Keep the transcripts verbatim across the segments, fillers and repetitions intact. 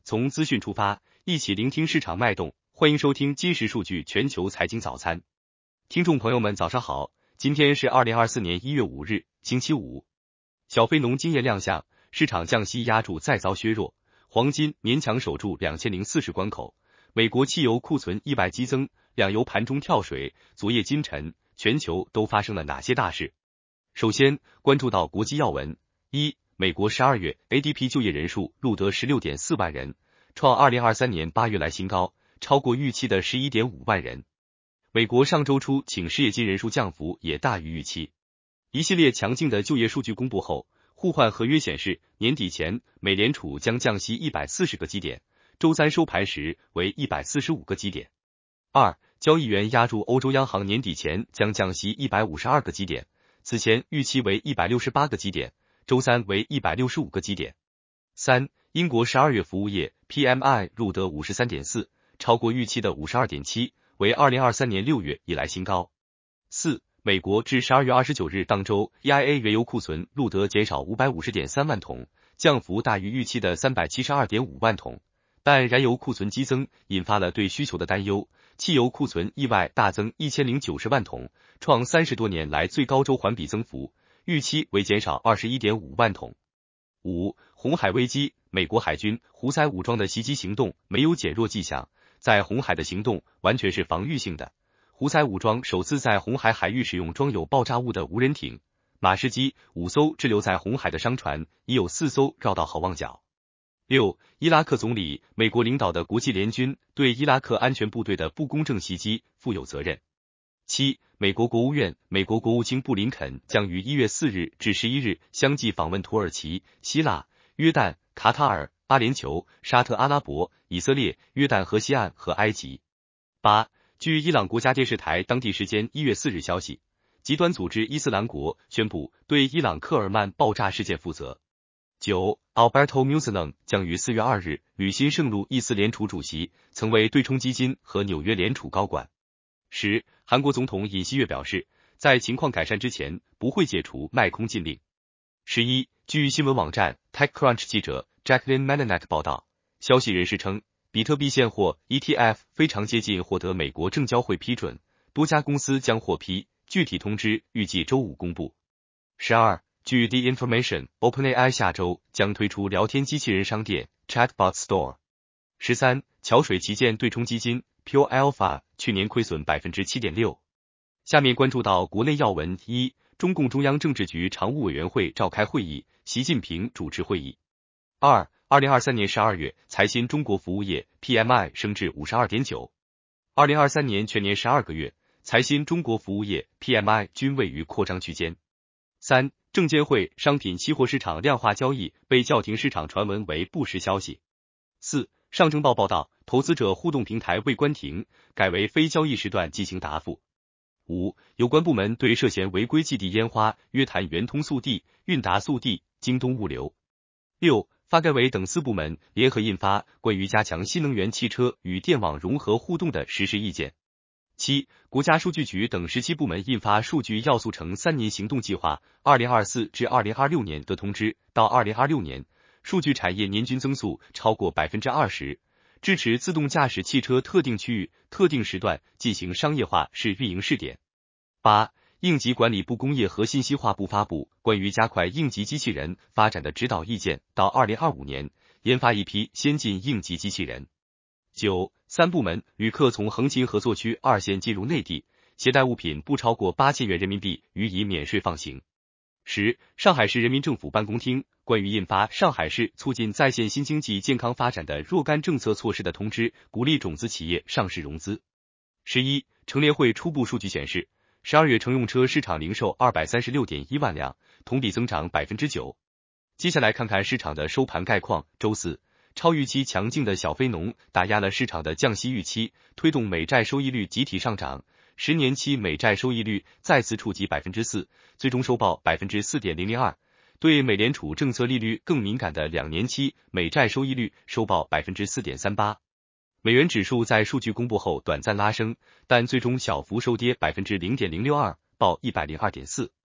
从资讯出发，一起聆听市场脉动。欢迎收听今时数据全球财经早餐。听众朋友们早上好，今天是二零二四年一月五日，星期五。小非农经验亮相，市场降息压住再遭削弱，黄金勉强守住两千零四十关口。美国汽油库存意外激增，两油盘中跳水，昨夜今晨，全球都发生了哪些大事？首先关注到国际要闻。一、美国十二月 A D P 就业人数录得 十六点四万人，创二零二三年八月来新高，超过预期的 十一点五万人。美国上周初请失业金人数降幅也大于预期。一系列强劲的就业数据公布后，互换合约显示年底前美联储将降息一百四十个基点，周三收盘时为一百四十五个基点。二、交易员押注欧洲央行年底前将降息一百五十二个基点，此前预期为一百六十八个基点，周三为一百六十五个基点。三、英国十二月服务业 P M I 录得 五十三点四， 超过预期的 五十二点七， 为二零二三年六月以来新高。四、美国至十二月二十九日当周 E I A 原油库存录得减少 五百五十点三万桶，降幅大于预期的 三百七十二点五万桶，但燃油库存激增引发了对需求的担忧，汽油库存意外大增一千零九十万桶，创三十多年来最高周环比增幅，预期为减少 二十一点五万桶。五、红海危机，美国海军胡塞武装的袭击行动没有减弱迹象，在红海的行动完全是防御性的。胡塞武装首次在红海海域使用装有爆炸物的无人艇、马士基五艘滞留在红海的商船，已有四艘绕道好望角。六、伊拉克总理，美国领导的国际联军对伊拉克安全部队的不公正袭击负有责任。七、美国国务院，美国国务卿布林肯将于一月四日至十一日相继访问土耳其、希腊、约旦、卡塔尔、巴联酋、沙特阿拉伯、以色列、约旦河西岸和埃及。八、据伊朗国家电视台当地时间一月四日消息，极端组织伊斯兰国宣布对伊朗克尔曼爆炸事件负责。九、Alberto Musalem 将于四月二日履新圣路易斯联储主席，曾为对冲基金和纽约联储高管。十、韩国总统尹锡悦表示，在情况改善之前不会解除卖空禁令。十一、据新闻网站 TechCrunch 记者 Jacqueline Mananek 报道，消息人士称，比特币现货 E T F 非常接近获得美国证交会批准，多家公司将获批，具体通知预计周五公布。十二、据 The Information， OpenAI 下周将推出聊天机器人商店 Chatbot Store。十三、桥水旗舰对冲基金 Pure Alpha 去年亏损 百分之七点六。 下面关注到国内要闻。一、中共中央政治局常务委员会召开会议，习近平主持会议。二、二零二三年十二月财新中国服务业 P M I 升至 五十二点九。 二零二三年全年十二个月，财新中国服务业 P M I 均位于扩张区间。三、证监会商品期货市场量化交易被叫停，市场传闻为不实消息。四、上证报报道，投资者互动平台未关停，改为非交易时段进行答复。五、有关部门对涉嫌违规寄递烟花约谈圆通速递、韵达速递、京东物流。六、发改委等四部门联合印发关于加强新能源汽车与电网融合互动的实施意见。七、国家数据局等十七部门印发数据要素城三年行动计划二零二四至二零二六年的通知，到二零二六年，数据产业年均增速超过 百分之二十， 支持自动驾驶汽车特定区域、特定时段进行商业化试运营试点。八、应急管理部工业和信息化部发布关于加快应急机器人发展的指导意见，到二零二五年，研发一批先进应急机器人。九、三部门，旅客从横琴合作区二线进入内地，携带物品不超过八千元人民币予以免税放行。十、上海市人民政府办公厅关于印发上海市促进在线新经济健康发展的若干政策措施的通知，鼓励种子企业上市融资。十一、乘联会初步数据显示，十二月乘用车市场零售 二百三十六点一万辆，同比增长 百分之九。接下来看看市场的收盘概况。周四，超预期强劲的小非农打压了市场的降息预期，推动美债收益率集体上涨，十年期美债收益率再次触及 百分之四， 最终收报 百分之四点零零二。 对美联储政策利率更敏感的两年期美债收益率收报 百分之四点三八。美元指数在数据公布后短暂拉升，但最终小幅收跌 百分之零点零六二， 报 一百零二点四。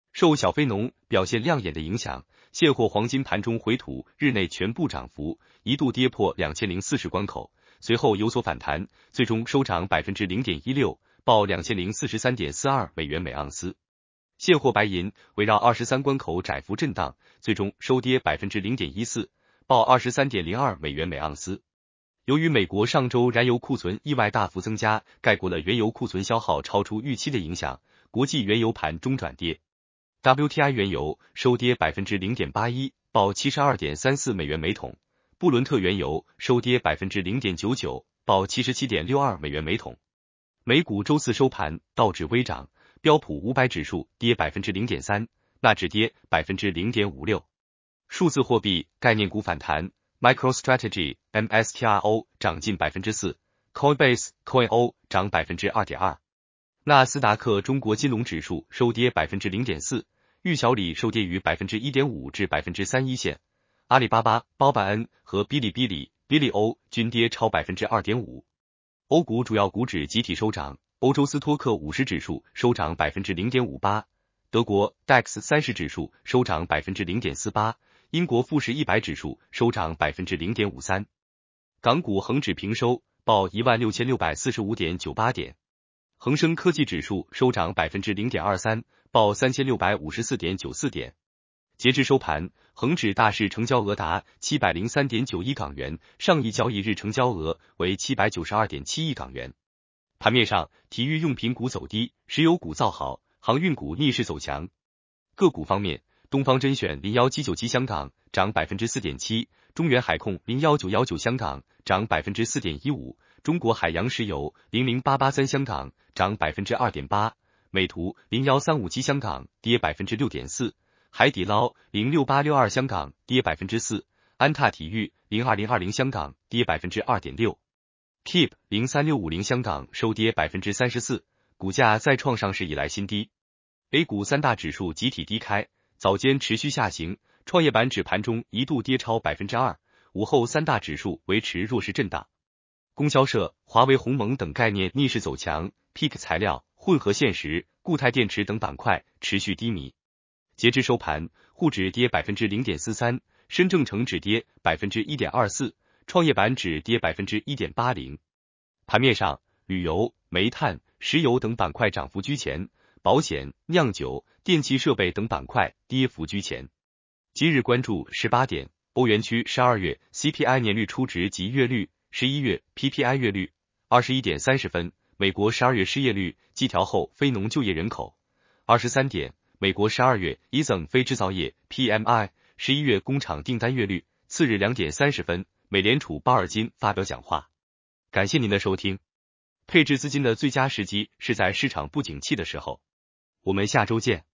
受小非农表现亮眼的影响，现货黄金盘中回吐，日内全部涨幅，一度跌破两千零四十关口，随后有所反弹，最终收涨 百分之零点一六， 报 两千零四十三点四二美元每盎司。现货白银围绕二十三关口窄幅震荡，最终收跌 百分之零点一四， 报 二十三点零二美元每盎司。由于美国上周燃油库存意外大幅增加，盖过了原油库存消耗超出预期的影响，国际原油盘中转跌。W T I 原油收跌 百分之零点八一， 报 七十二点三四美元每桶。布伦特原油收跌 百分之零点九九， 报 七十七点六二美元每桶。美股周四收盘，道指微涨，标普五百指数跌 百分之零点三， 纳指跌 百分之零点五六。数字货币概念股反弹， MicroStrategy M S T R O 涨近 百分之四， Coinbase Coin O 涨 百分之二点二。纳斯达克中国金融指数收跌 百分之零点四， 玉小李收跌于 百分之一点五 至 百分之三一线，阿里巴巴、包办恩和哔哩哔哩、哔哩欧均跌超 百分之二点五。欧股主要股指集体收涨，欧洲斯托克五十指数收涨 百分之零点五八， 德国 D A X 三十指数收涨 百分之零点四八， 英国富时一百指数收涨 百分之零点五三。港股恒指平收，报 一万六千六百四十五点九八点。恒生科技指数收涨 百分之零点二三， 报 三千六百五十四点九四点。截至收盘，恒指大市成交额达 七百零三点九一港元，上一交易日成交额为 七百九十二点七亿港元。盘面上，体育用品股走低，石油股造好，航运股逆势走强。个股方面，东方甄选零一七九七香港涨 百分之四点七， 中原海控零一九一九香港涨 百分之四点一五， 中国海洋石油零零八八三香港涨 百分之二点八， 美图零一三五七香港跌 百分之六点四， 海底捞零六八六二香港跌 百分之四， 安踏体育零二零二零香港跌 百分之二点六， Keep 零三六五零香港收跌 百分之三十四， 股价再创上市以来新低。A 股三大指数集体低开，早间持续下行，创业板指盘中一度跌超 百分之二， 午后三大指数维持弱势震荡。供销社、华为、鸿蒙等概念逆势走强， P I C 材料、混合现实、固态电池等板块持续低迷。截至收盘，沪指跌 百分之零点四三， 深证成指跌 百分之一点二四， 创业板指跌 百分之一点八零。盘面上，旅游、煤炭、石油等板块涨幅居前，保险、酿酒、电气设备等板块跌幅居前。今日关注十八点，欧元区十二月 C P I 年率初值及月率，十一月 P P I 月率。二十一点三十分，美国十二月失业率季调后非农就业人口。二十三点，美国十二月 E S M 非制造业 P M I， 十一月工厂订单月率。次日两点三十分，美联储鲍尔金发表讲话。感谢您的收听。配置资金的最佳时机是在市场不景气的时候。我们下周见。